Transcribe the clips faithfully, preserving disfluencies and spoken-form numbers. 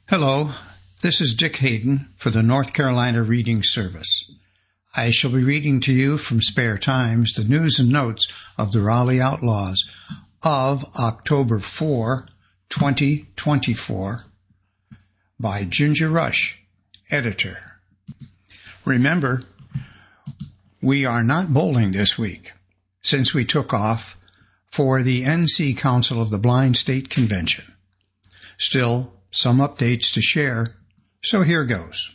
Hello, this is Dick Hayden for the North Carolina Reading Service. I shall be reading to you from Spare Times the news and notes of the Raleigh Outlaws of October fourth, twenty twenty-four by Ginger Rush, editor. Remember, we are not bowling this week since we took off for the N C Council of the Blind State Convention. Still, some updates to share, so here goes.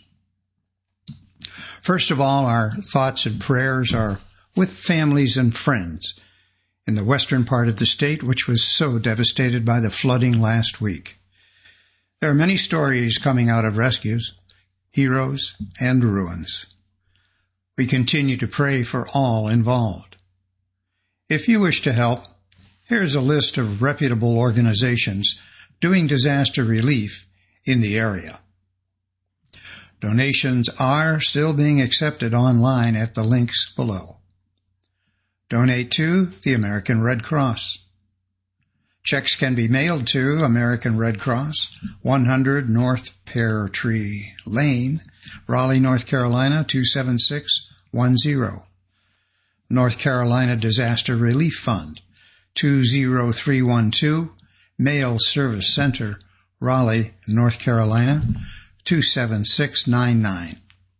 First of all, our thoughts and prayers are with families and friends in the western part of the state, which was so devastated by the flooding last week. There are many stories coming out of rescues, heroes, and ruins. We continue to pray for all involved. If you wish to help, here's a list of reputable organizations doing disaster relief in the area. Donations are still being accepted online at the links below. Donate to the American Red Cross. Checks can be mailed to American Red Cross, one hundred North Pear Tree Lane, Raleigh, North Carolina, two seven six one zero. North Carolina Disaster Relief Fund, two zero three one two, Mail Service Center, Raleigh, North Carolina, two seven six nine nine.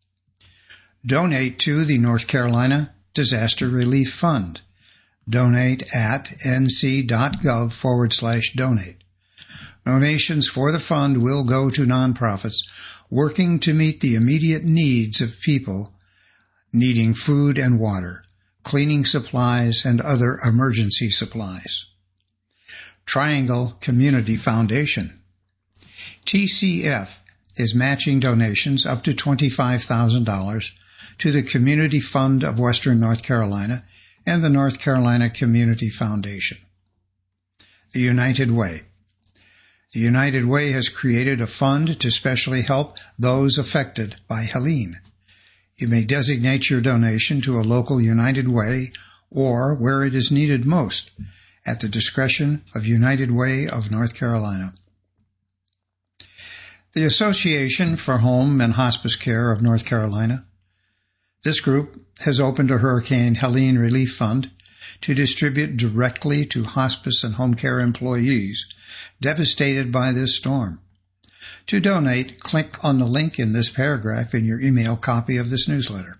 Donate to the North Carolina Disaster Relief Fund. Donate at nc.gov forward slash donate. Donations for the fund will go to nonprofits working to meet the immediate needs of people needing food and water, cleaning supplies, and other emergency supplies. Triangle Community Foundation. T C F is matching donations up to twenty-five thousand dollars to the Community Fund of Western North Carolina and the North Carolina Community Foundation. The United Way. The United Way has created a fund to specially help those affected by Helene. You may designate your donation to a local United Way or where it is needed most, at the discretion of United Way of North Carolina. The Association for Home and Hospice Care of North Carolina. This group has opened a Hurricane Helene Relief Fund to distribute directly to hospice and home care employees devastated by this storm. To donate, click on the link in this paragraph in your email copy of this newsletter.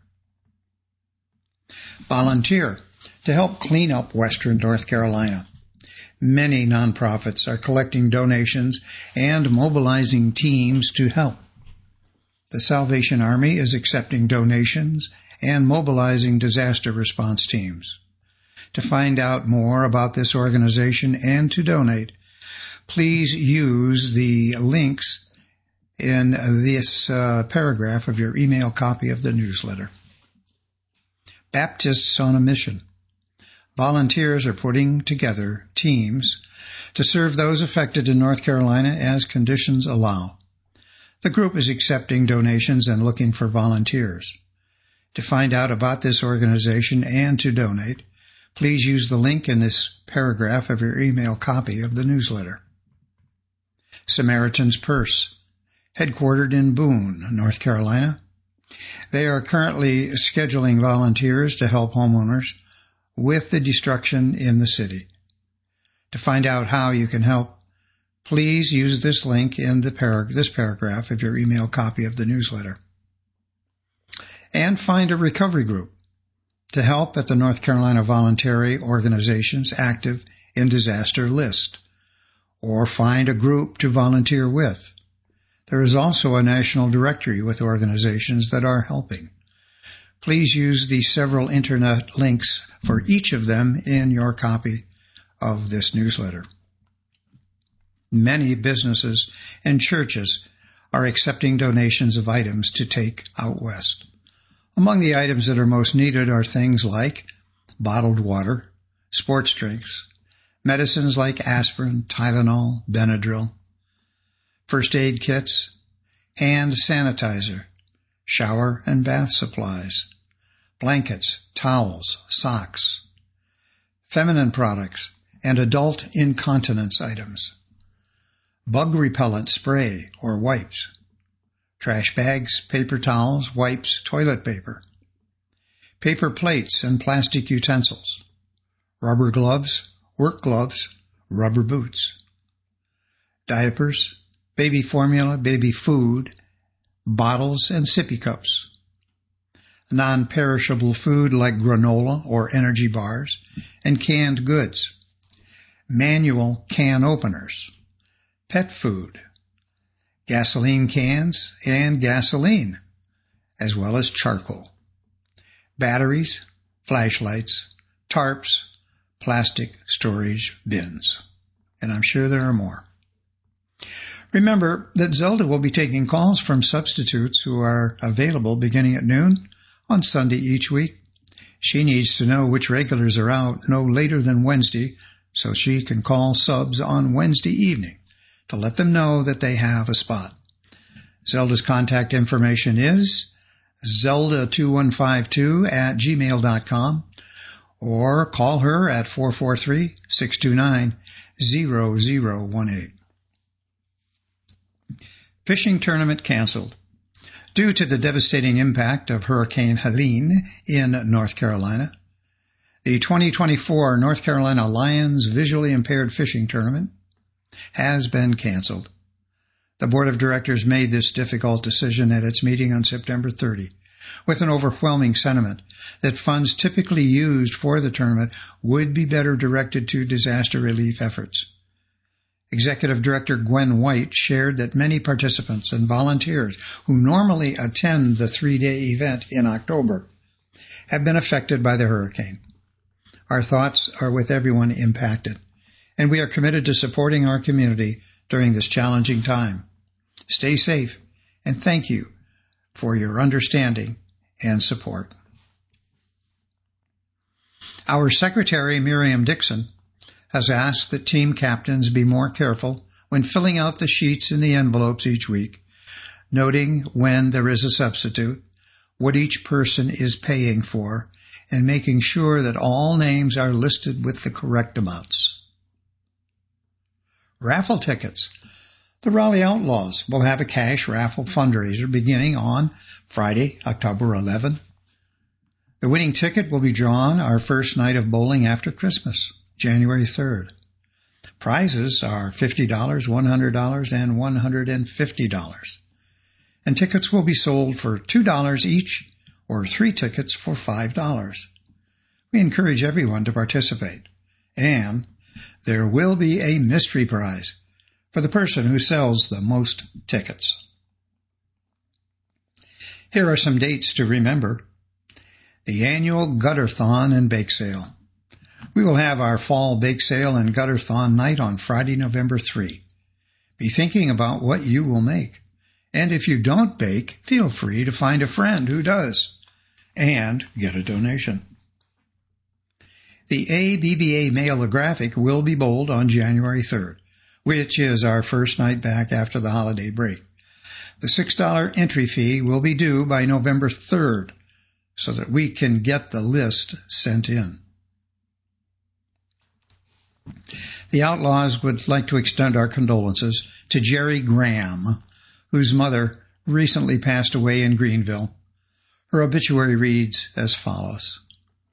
Volunteer to help clean up Western North Carolina. Many nonprofits are collecting donations and mobilizing teams to help. The Salvation Army is accepting donations and mobilizing disaster response teams. To find out more about this organization and to donate, please use the links in this uh, paragraph of your email copy of the newsletter. Baptists on a Mission. Volunteers are putting together teams to serve those affected in North Carolina as conditions allow. The group is accepting donations and looking for volunteers. To find out about this organization and to donate, please use the link in this paragraph of your email copy of the newsletter. Samaritan's Purse, headquartered in Boone, North Carolina. They are currently scheduling volunteers to help homeowners with the destruction in the city. To find out how you can help, please use this link in the parag- this paragraph of your email copy of the newsletter. And find a recovery group to help at the North Carolina Voluntary Organizations Active in Disaster list, or find a group to volunteer with. There is also a national directory with organizations that are helping. Please use the several internet links for each of them in your copy of this newsletter. Many businesses and churches are accepting donations of items to take out west. Among the items that are most needed are things like bottled water, sports drinks, medicines like aspirin, Tylenol, Benadryl, first aid kits, hand sanitizer, shower and bath supplies, blankets, towels, socks, feminine products, and adult incontinence items. bug repellent spray or wipes, trash bags, paper towels, wipes, toilet paper, paper plates and plastic utensils, rubber gloves, work gloves, rubber boots, diapers, baby formula, baby food, bottles, and sippy cups, non-perishable food like granola or energy bars, and canned goods, manual can openers, pet food, gasoline cans and gasoline, as well as charcoal, batteries, flashlights, tarps, plastic storage bins. And I'm sure there are more. Remember that Zelda will be taking calls from substitutes who are available beginning at noon on Sunday each week. She needs to know which regulars are out no later than Wednesday so she can call subs on Wednesday evening to let them know that they have a spot. Zelda's contact information is zelda two one five two at gmail dot com or call her at four four three, six two nine, zero zero one eight. Fishing tournament canceled. Due to the devastating impact of Hurricane Helene in North Carolina, the twenty twenty-four North Carolina Lions Visually Impaired Fishing Tournament has been canceled. The Board of Directors made this difficult decision at its meeting on September thirtieth, with an overwhelming sentiment that funds typically used for the tournament would be better directed to disaster relief efforts. Executive Director Gwen White shared that many participants and volunteers who normally attend the three-day event in October have been affected by the hurricane. Our thoughts are with everyone impacted, and we are committed to supporting our community during this challenging time. Stay safe, and thank you for your understanding and support. Our Secretary, Miriam Dixon, has asked that team captains be more careful when filling out the sheets in the envelopes each week, noting when there is a substitute, what each person is paying for, and making sure that all names are listed with the correct amounts. Raffle tickets. The Raleigh Outlaws will have a cash raffle fundraiser beginning on Friday, October eleventh. The winning ticket will be drawn our first night of bowling after Christmas, January third. Prizes are fifty dollars, one hundred dollars, and one hundred fifty dollars. And tickets will be sold for two dollars each or three tickets for five dollars. We encourage everyone to participate. And there will be a mystery prize for the person who sells the most tickets. Here are some dates to remember. The annual Gutter-thon and Bake Sale. We will have our fall bake sale and Gutter-thon night on Friday, November third. Be thinking about what you will make. And if you don't bake, feel free to find a friend who does and get a donation. The A B B A Mailographic will be bowled on January third, which is our first night back after the holiday break. The six dollars entry fee will be due by November third so that we can get the list sent in. The Outlaws would like to extend our condolences to Jerry Graham, whose mother recently passed away in Greenville. Her obituary reads as follows.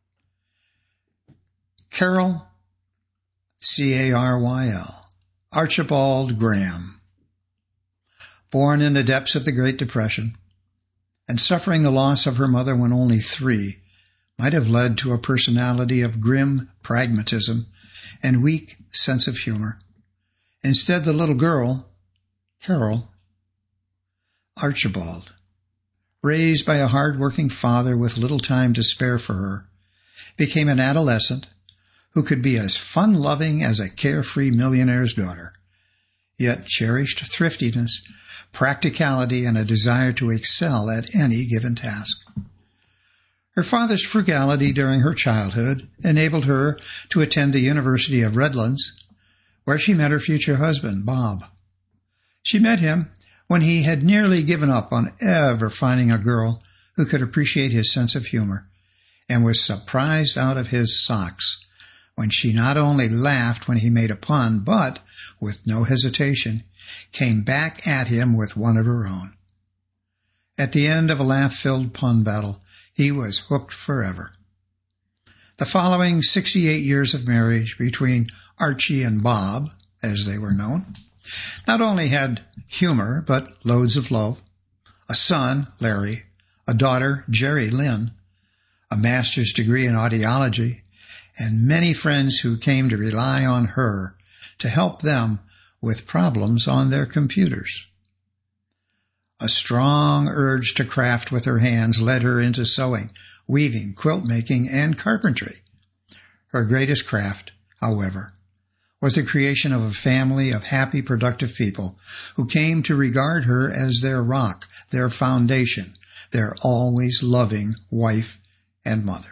Carol, C A R Y L, Archibald Graham, born in the depths of the Great Depression and suffering the loss of her mother when only three, might have led to a personality of grim pragmatism and weak sense of humor. Instead, the little girl, Carol, Archibald, raised by a hard-working father with little time to spare for her, became an adolescent who could be as fun-loving as a carefree millionaire's daughter, yet cherished thriftiness, practicality, and a desire to excel at any given task. Her father's frugality during her childhood enabled her to attend the University of Redlands, where she met her future husband, Bob. She met him when he had nearly given up on ever finding a girl who could appreciate his sense of humor, and was surprised out of his socks when she not only laughed when he made a pun, but, with no hesitation, came back at him with one of her own. At the end of a laugh-filled pun battle, he was hooked forever. The following sixty-eight years of marriage between Archie and Bob, as they were known, not only had humor, but loads of love, a son, Larry, a daughter, Jerry Lynn, a master's degree in audiology, and many friends who came to rely on her to help them with problems on their computers. A strong urge to craft with her hands led her into sewing, weaving, quilt making, and carpentry. Her greatest craft, however, was the creation of a family of happy, productive people who came to regard her as their rock, their foundation, their always loving wife and mother.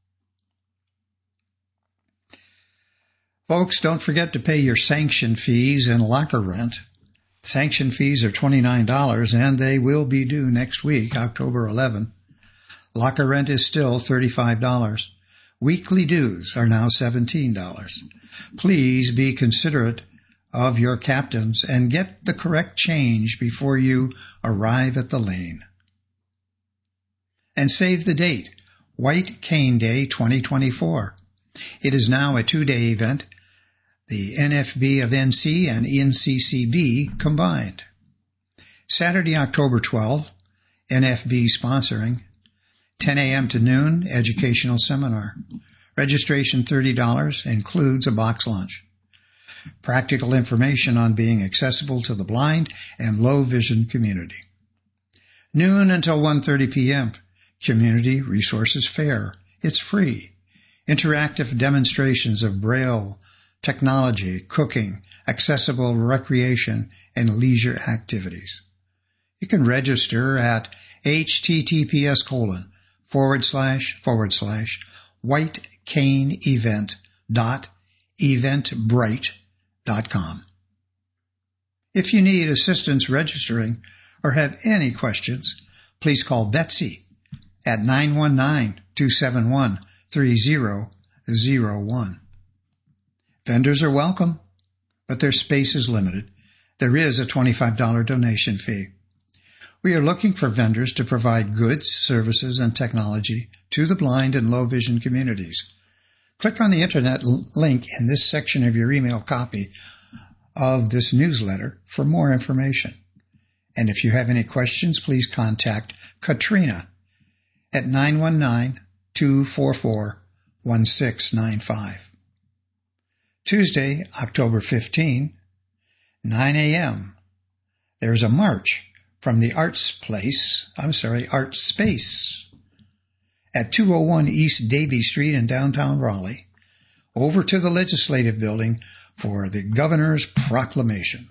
Folks, don't forget to pay your sanction fees and locker rent. Sanction fees are twenty-nine dollars, and they will be due next week, October eleventh. Locker rent is still thirty-five dollars. Weekly dues are now seventeen dollars. Please be considerate of your captains and get the correct change before you arrive at the lane. And save the date, White Cane Day twenty twenty-four. It is now a two-day event, the N F B of N C and N C C B combined. Saturday, October twelfth, N F B sponsoring, ten a.m. to noon, educational seminar. Registration thirty dollars, includes a box lunch. Practical information on being accessible to the blind and low vision community. Noon until one thirty p.m., Community Resources Fair. It's free. Interactive demonstrations of Braille, technology, cooking, accessible recreation, and leisure activities. You can register at https colon forward slash forward slash whitecaneevent dot eventbrite dot com. If you need assistance registering or have any questions, please call Betsy at nine one nine, two seven one, three zero zero one. Vendors are welcome, but their space is limited. There is a twenty-five dollars donation fee. We are looking for vendors to provide goods, services, and technology to the blind and low vision communities. Click on the internet link in this section of your email copy of this newsletter for more information. And if you have any questions, please contact Katrina at nine one nine, two four four, one six nine five. Tuesday, October fifteenth, nine a.m. There's a march from the Arts Place, I'm sorry, Arts Space at two oh one East Davie Street in downtown Raleigh, over to the Legislative Building for the Governor's Proclamation.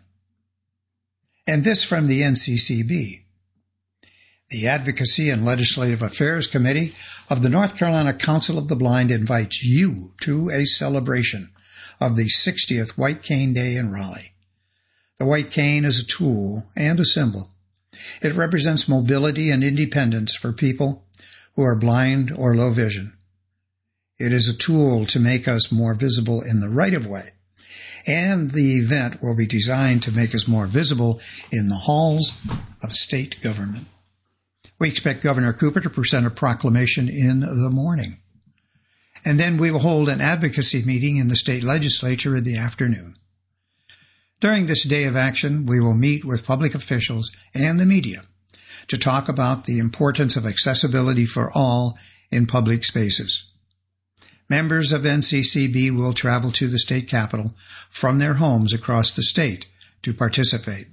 And this from the N C C B. The Advocacy and Legislative Affairs Committee of the North Carolina Council of the Blind invites you to a celebration of the sixtieth White Cane Day in Raleigh. The white cane is a tool and a symbol. It represents mobility and independence for people who are blind or low vision. It is a tool to make us more visible in the right-of-way, and the event will be designed to make us more visible in the halls of state government. We expect Governor Cooper to present a proclamation in the morning. And then we will hold an advocacy meeting in the state legislature in the afternoon. During this day of action, we will meet with public officials and the media to talk about the importance of accessibility for all in public spaces. Members of N C C B will travel to the state capitol from their homes across the state to participate.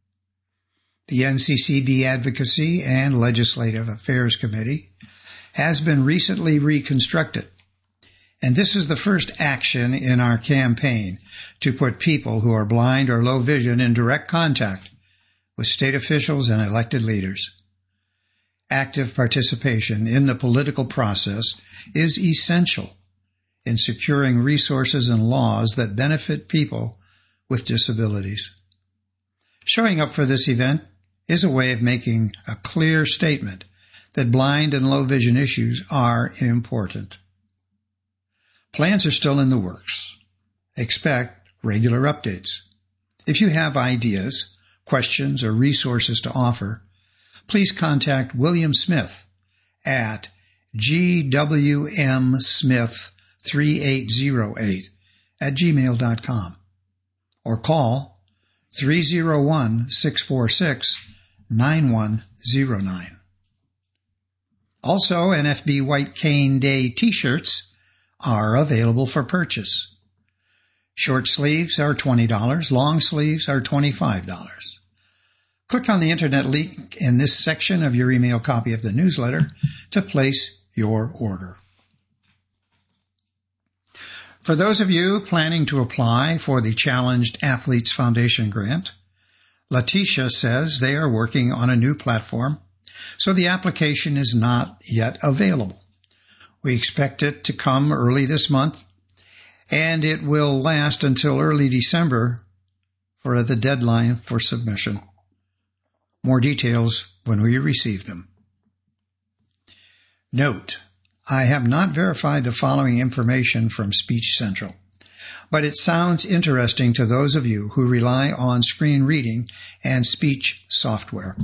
The N C C B Advocacy and Legislative Affairs Committee has been recently reconstructed, and this is the first action in our campaign to put people who are blind or low vision in direct contact with state officials and elected leaders. Active participation in the political process is essential in securing resources and laws that benefit people with disabilities. Showing up for this event is a way of making a clear statement that blind and low vision issues are important. Plans are still in the works. Expect regular updates. If you have ideas, questions, or resources to offer, please contact William Smith at g w m smith three eight zero eight at gmail dot com or call three oh one, six four six, nine one zero nine. Also, N F B White Cane Day t-shirts are available for purchase. Short sleeves are twenty dollars, long sleeves are twenty-five dollars. Click on the internet link in this section of your email copy of the newsletter to place your order. For those of you planning to apply for the Challenged Athletes Foundation grant, Letitia says they are working on a new platform, so the application is not yet available. We expect it to come early this month, and it will last until early December for the deadline for submission. More details when we receive them. Note, I have not verified the following information from Speech Central, but it sounds interesting to those of you who rely on screen reading and speech software.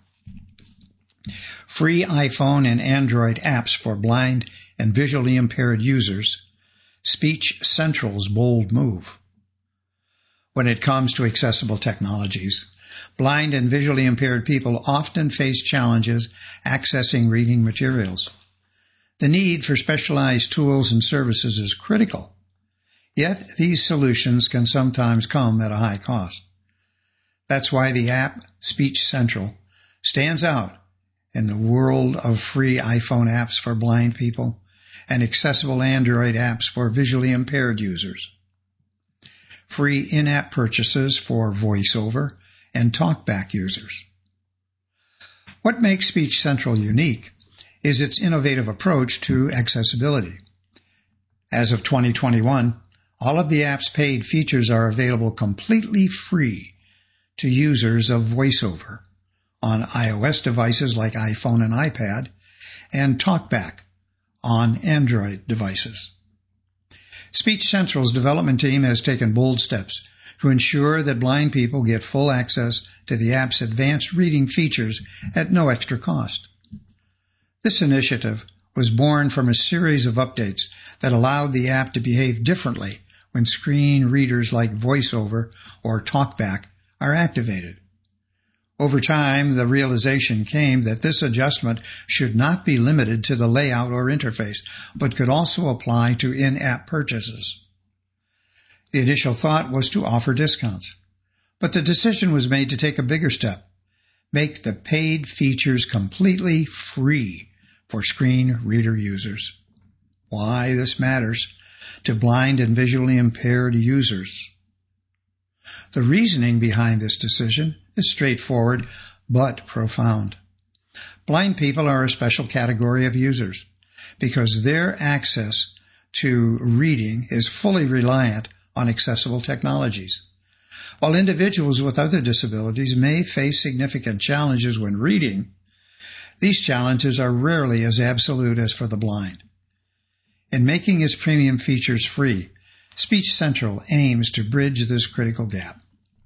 Free iPhone and Android apps for blind and visually impaired users, Speech Central's bold move. When it comes to accessible technologies, blind and visually impaired people often face challenges accessing reading materials. The need for specialized tools and services is critical, yet these solutions can sometimes come at a high cost. That's why the app Speech Central stands out in the world of free iPhone apps for blind people and accessible Android apps for visually impaired users. Free in-app purchases for VoiceOver and TalkBack users. What makes Speech Central unique is its innovative approach to accessibility. As of twenty twenty-one, all of the app's paid features are available completely free to users of VoiceOver on iOS devices like iPhone and iPad, and TalkBack on Android devices. Speech Central's development team has taken bold steps to ensure that blind people get full access to the app's advanced reading features at no extra cost. This initiative was born from a series of updates that allowed the app to behave differently when screen readers like VoiceOver or TalkBack are activated. Over time, the realization came that this adjustment should not be limited to the layout or interface, but could also apply to in-app purchases. The initial thought was to offer discounts, but the decision was made to take a bigger step, make the paid features completely free for screen reader users. Why this matters to blind and visually impaired users. The reasoning behind this decision is straightforward but profound. Blind people are a special category of users because their access to reading is fully reliant on accessible technologies. While individuals with other disabilities may face significant challenges when reading, these challenges are rarely as absolute as for the blind. In making its premium features free, Speech Central aims to bridge this critical gap.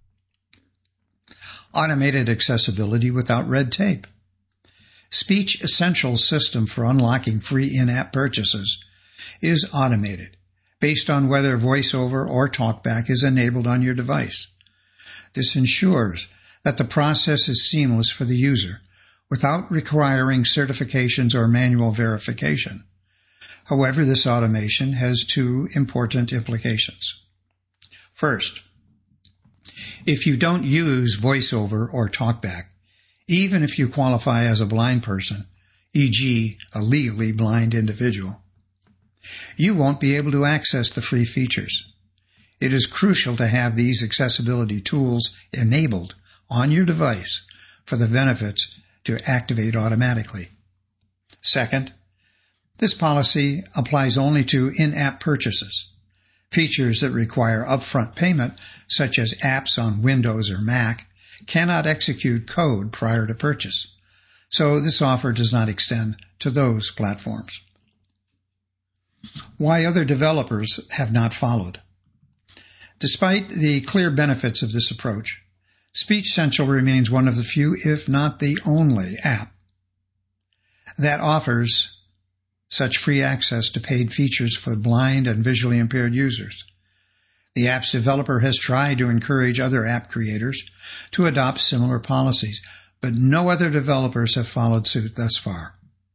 Automated accessibility without red tape. Speech Central's system for unlocking free in-app purchases is automated based on whether VoiceOver or TalkBack is enabled on your device. This ensures that the process is seamless for the user without requiring certifications or manual verification. However, this automation has two important implications. First, if you don't use VoiceOver or TalkBack, even if you qualify as a blind person, for example a legally blind individual, you won't be able to access the free features. It is crucial to have these accessibility tools enabled on your device for the benefits to activate automatically. Second, this policy applies only to in-app purchases. Features that require upfront payment, such as apps on Windows or Mac, cannot execute code prior to purchase, so this offer does not extend to those platforms. Why other developers have not followed. Despite the clear benefits of this approach, Speech Central remains one of the few, if not the only, app that offers such free access to paid features for blind and visually impaired users. The app's developer has tried to encourage other app creators to adopt similar policies, but no other developers have followed suit thus far.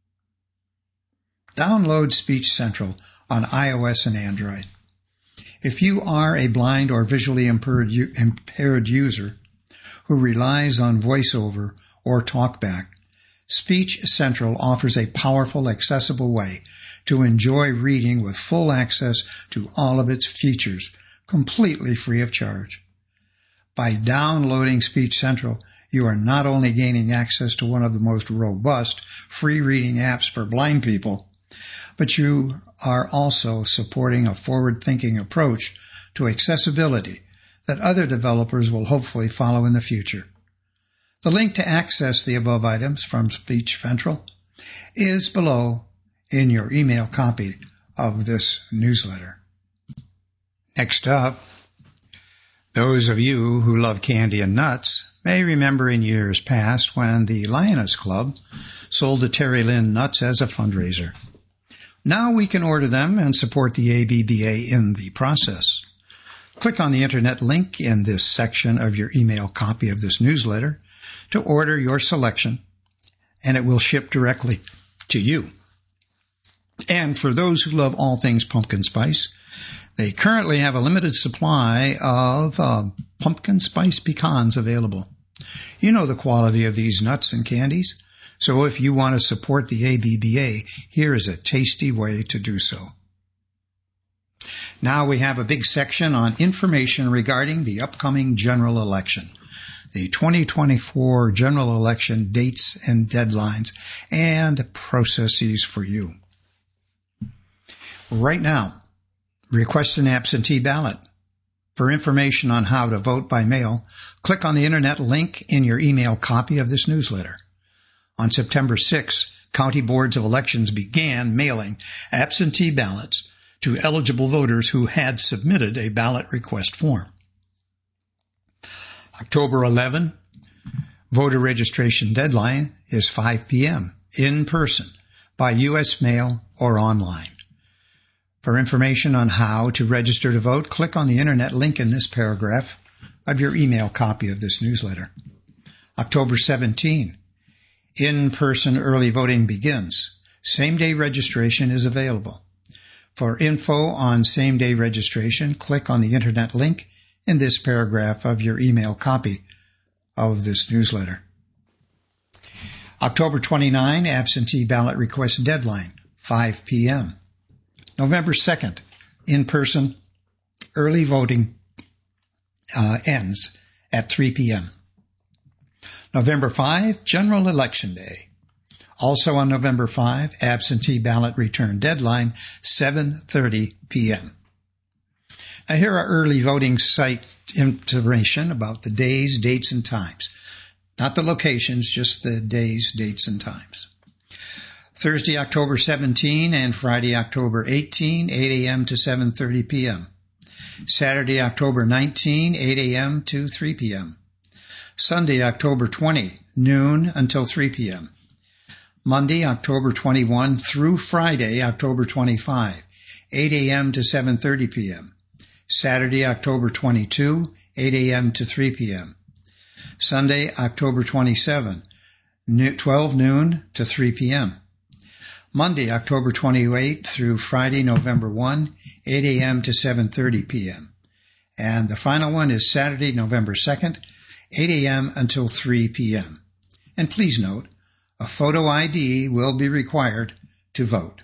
Download Speech Central on iOS and Android. If you are a blind or visually impaired, impaired user who relies on VoiceOver or TalkBack, Speech Central offers a powerful, accessible way to enjoy reading with full access to all of its features, completely free of charge. By downloading Speech Central, you are not only gaining access to one of the most robust free reading apps for blind people, but you are also supporting a forward-thinking approach to accessibility that other developers will hopefully follow in the future. The link to access the above items from Speech Central is below in your email copy of this newsletter. Next up, those of you who love candy and nuts may remember in years past when the Lioness Club sold the Terry Lynn nuts as a fundraiser. Now we can order them and support the A B B A in the process. Click on the internet link in this section of your email copy of this newsletter to order your selection, and it will ship directly to you. And for those who love all things pumpkin spice, they currently have a limited supply of uh, pumpkin spice pecans available. You know the quality of these nuts and candies, so if you want to support the A B B A, here is a tasty way to do so. Now we have a big section on information regarding the upcoming general election, the twenty twenty-four general election dates and deadlines, and processes for you. Right now, request an absentee ballot. For information on how to vote by mail, click on the internet link in your email copy of this newsletter. On September sixth, county boards of elections began mailing absentee ballots to eligible voters who had submitted a ballot request form. October eleventh, voter registration deadline is five p.m. in person, by U S mail or online. For information on how to register to vote, click on the internet link in this paragraph of your email copy of this newsletter. October seventeenth, in-person early voting begins. Same-day registration is available. For info on same-day registration, click on the internet link in this paragraph of your email copy of this newsletter. October twenty-ninth, absentee ballot request deadline, five p.m. November second, in-person early voting uh, ends at three p.m. November fifth, General Election Day. Also on November fifth, absentee ballot return deadline, seven thirty p.m. Now here are early voting site information about the days, dates, and times. Not the locations, just the days, dates, and times. Thursday, October seventeenth and Friday, October eighteenth, eight a.m. to seven thirty p.m. Saturday, October nineteenth, eight a.m. to three p.m. Sunday, October twentieth, noon until three p.m. Monday, October twenty-first through Friday, October twenty-fifth, eight a.m. to seven thirty p.m. Saturday, October twenty-second, eight a.m. to three p.m. Sunday, October twenty-seventh, twelve noon to three p.m. Monday, October twenty-eighth through Friday, November first, eight a.m. to seven thirty p.m. And the final one is Saturday, November second, eight a.m. until three p.m. And please note, a photo I D will be required to vote.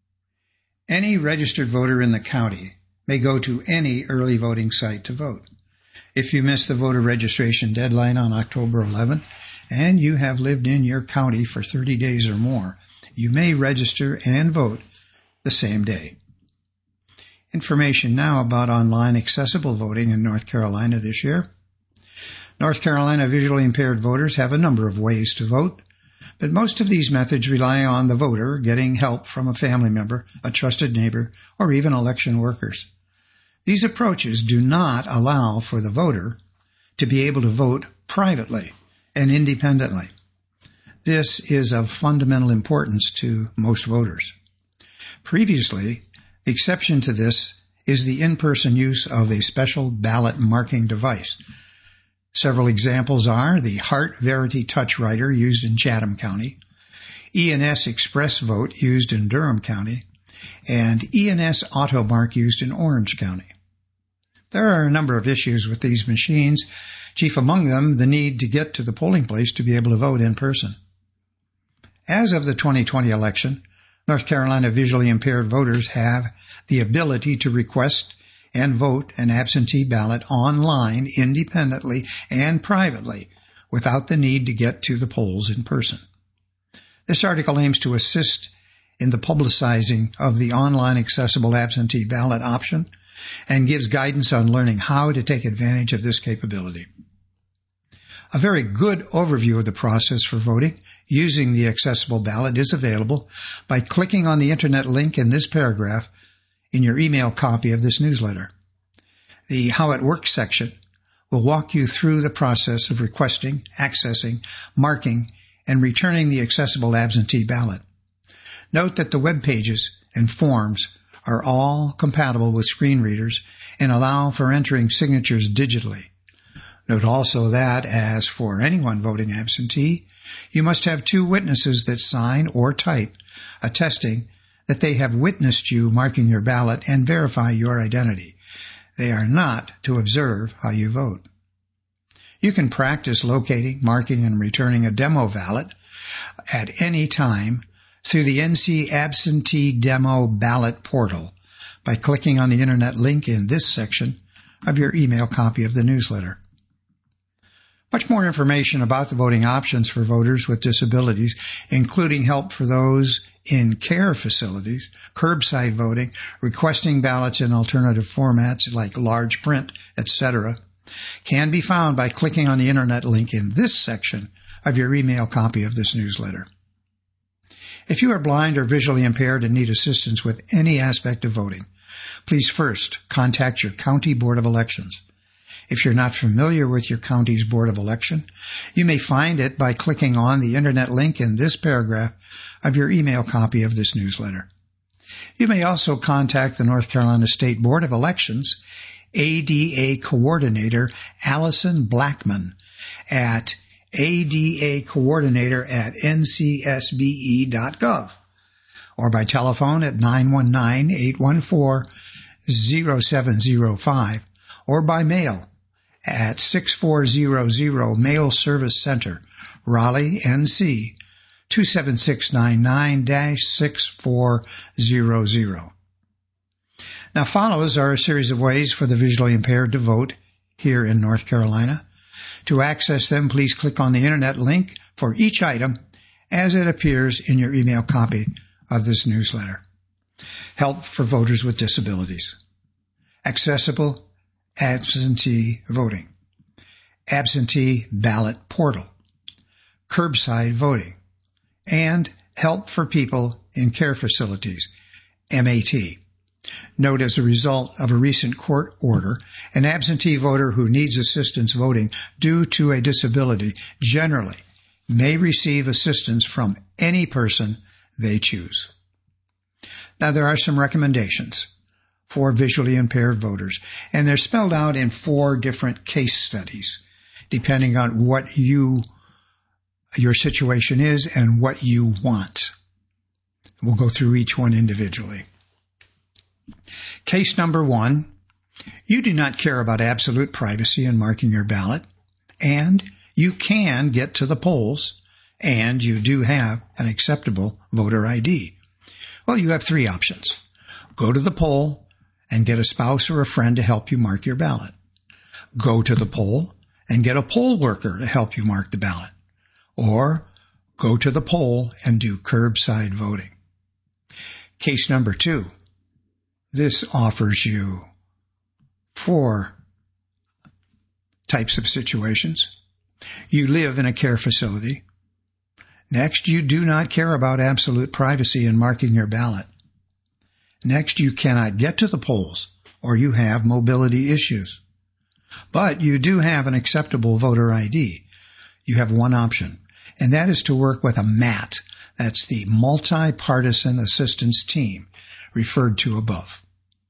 Any registered voter in the county may go to any early voting site to vote. If you missed the voter registration deadline on October eleventh and you have lived in your county for thirty days or more, you may register and vote the same day. Information now about online accessible voting in North Carolina this year. North Carolina visually impaired voters have a number of ways to vote, But most of these methods rely on the voter getting help from a family member, a trusted neighbor, or even election workers. These approaches do not allow for the voter to be able to vote privately and independently. This is of fundamental importance to most voters. Previously, the exception to this is the in-person use of a special ballot marking device. Several examples are the Heart Verity Touch Writer used in Chatham County, E N S Express Vote used in Durham County, and E N S AutoMark used in Orange County. There are a number of issues with these machines, chief among them the need to get to the polling place to be able to vote in person. As of the twenty twenty election, North Carolina visually impaired voters have the ability to request and vote an absentee ballot online independently and privately without the need to get to the polls in person. This article aims to assist in the publicizing of the online accessible absentee ballot option and gives guidance on learning how to take advantage of this capability. A very good overview of the process for voting using the accessible ballot is available by clicking on the internet link in this paragraph in your email copy of this newsletter. The How It Works section will walk you through the process of requesting, accessing, marking, and returning the accessible absentee ballot. Note that the web pages and forms are all compatible with screen readers and allow for entering signatures digitally. Note also that, as for anyone voting absentee, you must have two witnesses that sign or type, attesting that they have witnessed you marking your ballot and verify your identity. They are not to observe how you vote. You can practice locating, marking, and returning a demo ballot at any time through the N C Absentee Demo Ballot Portal by clicking on the internet link in this section of your email copy of the newsletter. Much more information about the voting options for voters with disabilities, including help for those in care facilities, curbside voting, requesting ballots in alternative formats like large print, et cetera, can be found by clicking on the internet link in this section of your email copy of this newsletter. If you are blind or visually impaired and need assistance with any aspect of voting, please first contact your county board of elections. If you're not familiar with your county's Board of Election, you may find it by clicking on the internet link in this paragraph of your email copy of this newsletter. You may also contact the North Carolina State Board of Elections A D A Coordinator Allison Blackman at A D A Coordinator at N C S B E dot gov or by telephone at nine one nine, eight one four, zero seven zero five or by mail at six four zero zero Mail Service Center, Raleigh, N C two seven six nine nine dash six four zero zero. Now follows are a series of ways for the visually impaired to vote here in North Carolina. To access them, please click on the internet link for each item as it appears in your email copy of this newsletter. Help for voters with disabilities. Accessible absentee voting. Absentee ballot portal. Curbside voting. And help for people in care facilities, M A T. Note, as a result of a recent court order, an absentee voter who needs assistance voting due to a disability generally may receive assistance from any person they choose. Now, there are some recommendations for visually impaired voters, and they're spelled out in four different case studies, depending on what you your situation is and what you want. We'll go through each one individually. Case number one, you do not care about absolute privacy in marking your ballot, and you can get to the polls, and you do have an acceptable voter I D. Well, you have three options. Go to the poll and get a spouse or a friend to help you mark your ballot. Go to the poll and get a poll worker to help you mark the ballot. Or go to the poll and do curbside voting. Case number two. This offers you four types of situations. You live in a care facility. Next, you do not care about absolute privacy in marking your ballot. Next, you cannot get to the polls or you have mobility issues. But you do have an acceptable voter I D. You have one option, and that is to work with a M A T. That's the Multi-Partisan Assistance Team, referred to above.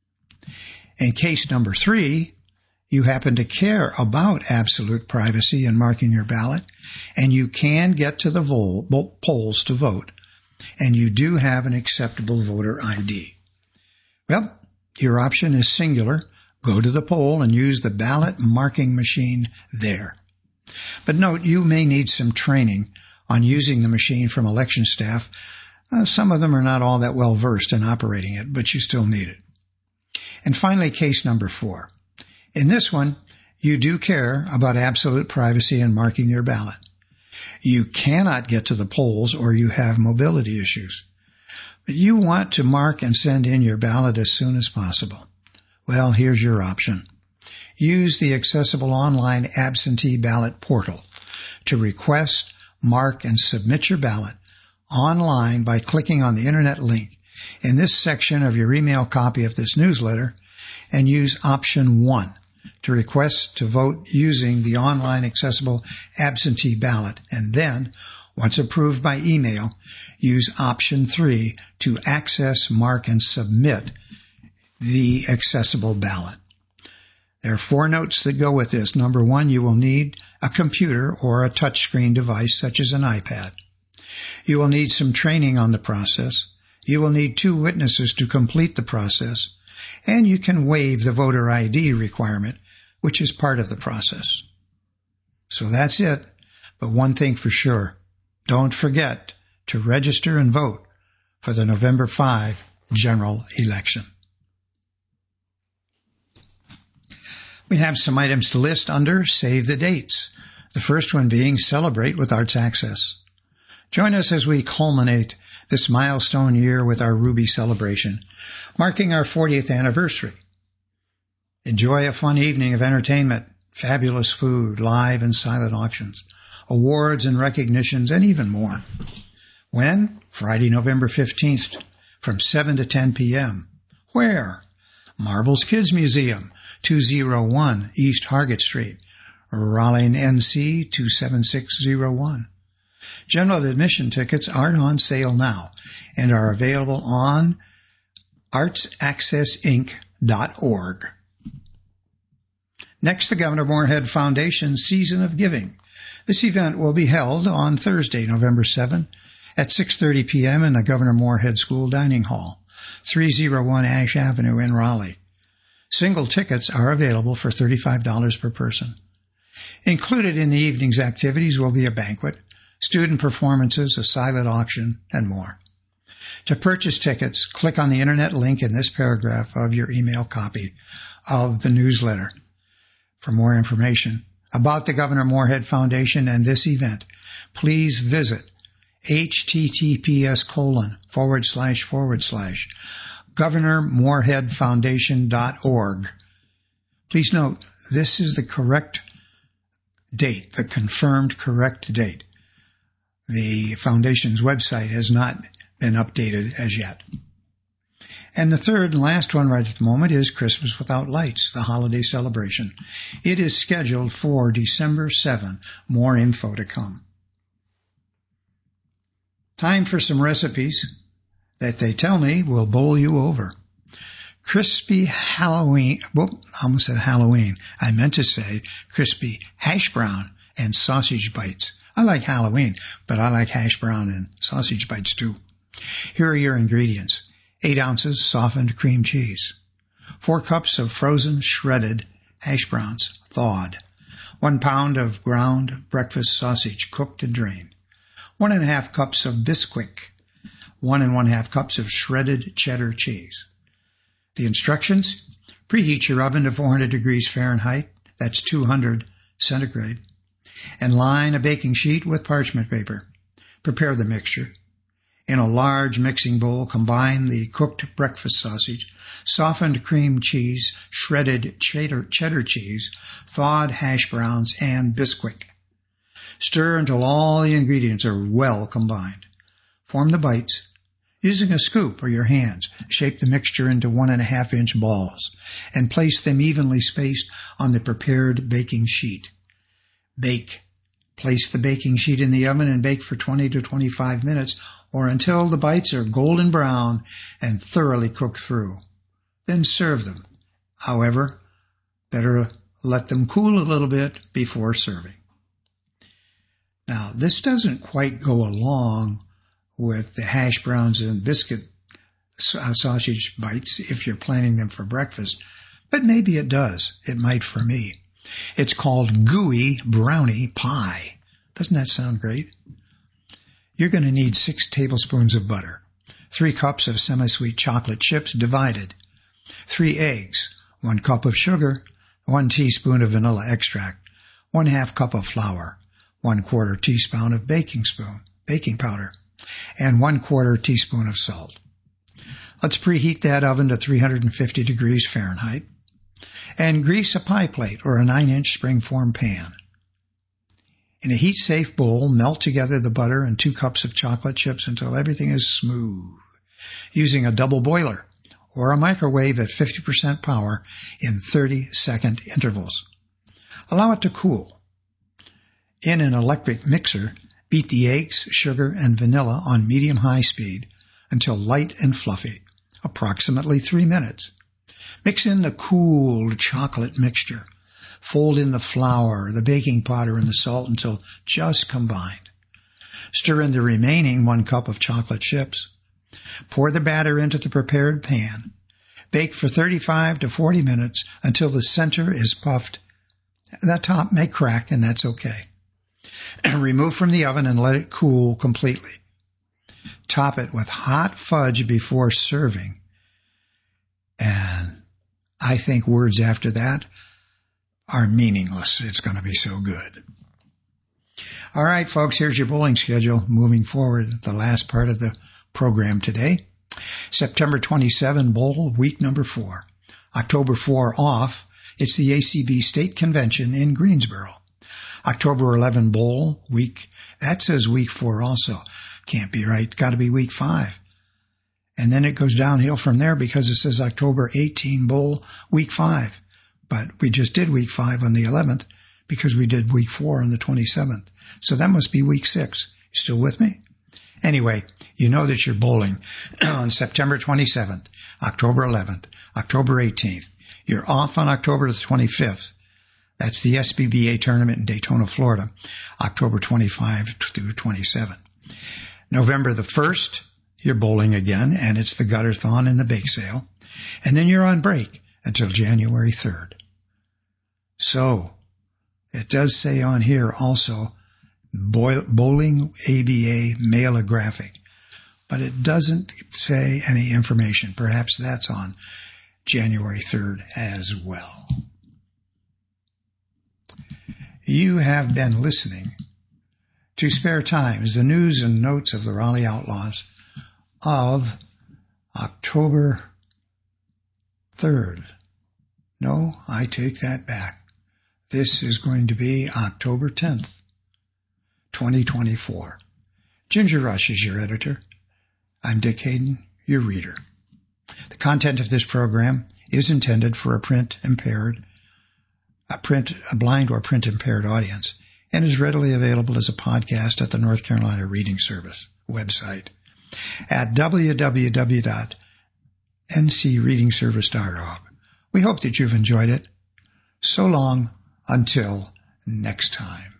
In case number three, you happen to care about absolute privacy in marking your ballot, and you can get to the vo- polls to vote, and you do have an acceptable voter I D. Well, your option is singular. Go to the poll and use the ballot marking machine there. But note, you may need some training on using the machine from election staff. Uh, some of them are not all that well versed in operating it, but you still need it. And finally, case number four. In this one, you do care about absolute privacy in marking your ballot. You cannot get to the polls or you have mobility issues. But you want to mark and send in your ballot as soon as possible. Well, here's your option. Use the accessible online absentee ballot portal to request, mark, and submit your ballot online by clicking on the internet link in this section of your email copy of this newsletter, and use option one to request to vote using the online accessible absentee ballot, and then, once approved by email, use option three to access, mark, and submit the accessible ballot. There are four notes that go with this. Number one, you will need a computer or a touchscreen device such as an iPad. You will need some training on the process. You will need two witnesses to complete the process, and you can waive the voter I D requirement, which is part of the process. So that's it. But one thing for sure, don't forget to register and vote for the November fifth general election. We have some items to list under Save the Dates, the first one being Celebrate with Arts Access. Join us as we culminate this milestone year with our Ruby celebration, marking our fortieth anniversary. Enjoy a fun evening of entertainment, fabulous food, live and silent auctions, awards and recognitions, and even more. When? Friday, November fifteenth, from seven to ten p.m. Where? Marbles Kids Museum, two oh one East Hargett Street, Raleigh, N C two seven six oh one. General admission tickets are on sale now and are available on arts access inc dot org. Next, the Governor Moorhead Foundation Season of Giving. This event will be held on Thursday, November seventh at six thirty p.m. in the Governor Moorhead School Dining Hall, three oh one Ash Avenue in Raleigh. Single tickets are available for thirty-five dollars per person. Included in the evening's activities will be a banquet, student performances, a silent auction, and more. To purchase tickets, click on the internet link in this paragraph of your email copy of the newsletter. For more information about the Governor Moorhead Foundation and this event, please visit https colon forward slash forward slash governor moorhead foundation dot org. Please note, this is the correct date, the confirmed correct date. The foundation's website has not been updated as yet. And the third and last one right at the moment is Christmas Without Lights, the holiday celebration. It is scheduled for December seventh. More info to come. Time for some recipes that they tell me will bowl you over. Crispy Halloween, whoop, I almost said Halloween. I meant to say crispy hash brown and sausage bites. I like Halloween, but I like hash brown and sausage bites too. Here are your ingredients. Eight ounces softened cream cheese. Four cups of frozen shredded hash browns, thawed. One pound of ground breakfast sausage, cooked and drained. One and a half cups of Bisquick. One and one half cups of shredded cheddar cheese. The instructions: preheat your oven to four hundred degrees Fahrenheit, that's two hundred centigrade, and line a baking sheet with parchment paper. Prepare the mixture. In a large mixing bowl, combine the cooked breakfast sausage, softened cream cheese, shredded cheddar, cheddar cheese, thawed hash browns, and Bisquick. Stir until all the ingredients are well combined. Form the bites. Using a scoop or your hands, shape the mixture into one and a half inch balls and place them evenly spaced on the prepared baking sheet. Bake. Place the baking sheet in the oven and bake for twenty to twenty-five minutes or until the bites are golden brown and thoroughly cooked through. Then serve them. However, better let them cool a little bit before serving. Now, this doesn't quite go along with the hash browns and biscuit sausage bites if you're planning them for breakfast, but maybe it does. It might for me. It's called gooey brownie pie. Doesn't that sound great? You're going to need six tablespoons of butter, three cups of semi-sweet chocolate chips divided, three eggs, one cup of sugar, one teaspoon of vanilla extract, one half cup of flour, one quarter teaspoon of baking spoon, baking powder, and one quarter teaspoon of salt. Let's preheat that oven to three hundred fifty degrees Fahrenheit and grease a pie plate or a nine inch springform pan. In a heat-safe bowl, melt together the butter and two cups of chocolate chips until everything is smooth, using a double boiler or a microwave at fifty percent power in thirty second intervals. Allow it to cool. In an electric mixer, beat the eggs, sugar, and vanilla on medium-high speed until light and fluffy, approximately three minutes. Mix in the cooled chocolate mixture. Fold in the flour, the baking powder, and the salt until just combined. Stir in the remaining one cup of chocolate chips. Pour the batter into the prepared pan. Bake for thirty-five to forty minutes until the center is puffed. The top may crack, and that's okay. Remove from the oven and let it cool completely. Top it with hot fudge before serving. And I think words after that are meaningless. It's going to be so good. All right, folks, here's your bowling schedule moving forward, the last part of the program today. September twenty-seventh, bowl, week number four. October fourth, off. It's the A C B State Convention in Greensboro. October eleventh, bowl, week. That says week four also. Can't be right. Got to be week five. And then it goes downhill from there because it says October eighteenth, bowl, week five. But we just did week five on the eleventh because we did week four on the twenty-seventh. So that must be week six. You still with me? Anyway, you know that you're bowling on September twenty-seventh, October eleventh, October eighteenth. You're off on October the twenty-fifth. That's the S B B A tournament in Daytona, Florida, October twenty-fifth to twenty-seventh. November the first, you're bowling again, and it's the Gutterthon and the Bake Sale. And then you're on break until January third. So, it does say on here also, Bowling A B A mail a graphic, but it doesn't say any information. Perhaps that's on January third as well. You have been listening to Spare Times, the news and notes of the Raleigh Outlaws of October third. No, I take that back. This is going to be October tenth, twenty twenty-four. Ginger Rush is your editor. I'm Dick Hayden, your reader. The content of this program is intended for a print impaired, a print, a blind or print impaired audience, and is readily available as a podcast at the North Carolina Reading Service website at w w w dot n c reading service dot org. We hope that you've enjoyed it. So long until next time.